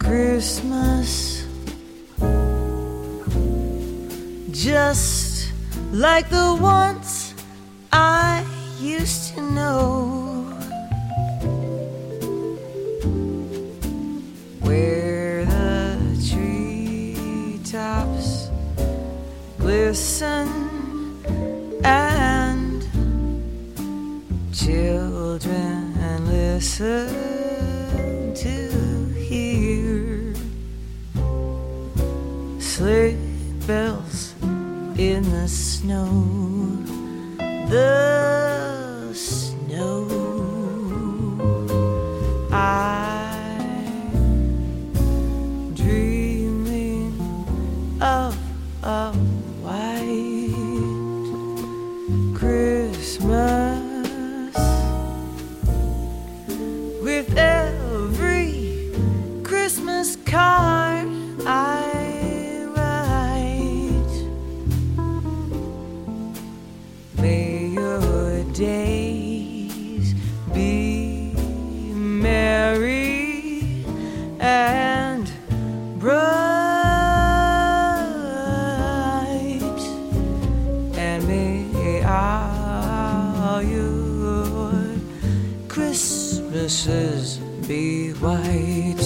Christmas, just like the ones I used to know, where the treetops glisten and children listen to hear sleigh bells in the snow, the snow. I'm dreaming of a white Christmas, with every Christmas card I write. May your days be merry and bright, and may all your Christmases be white.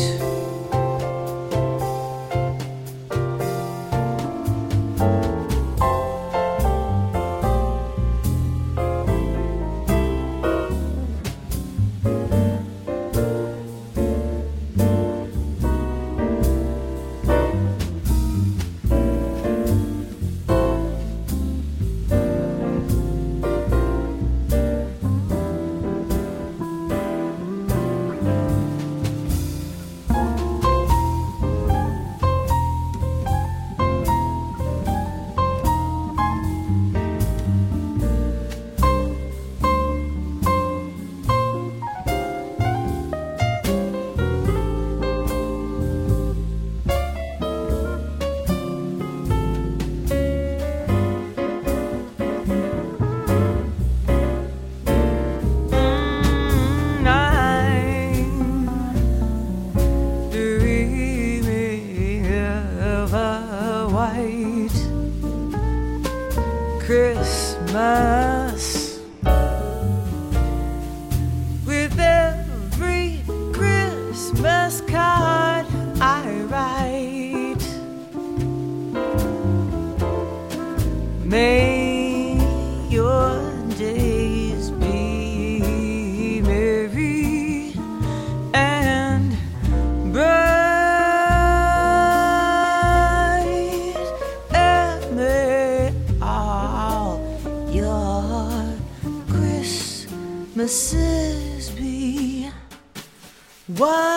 Christmas, with every Christmas card I write. May your days be merry and bright, and may all your Christmases be white.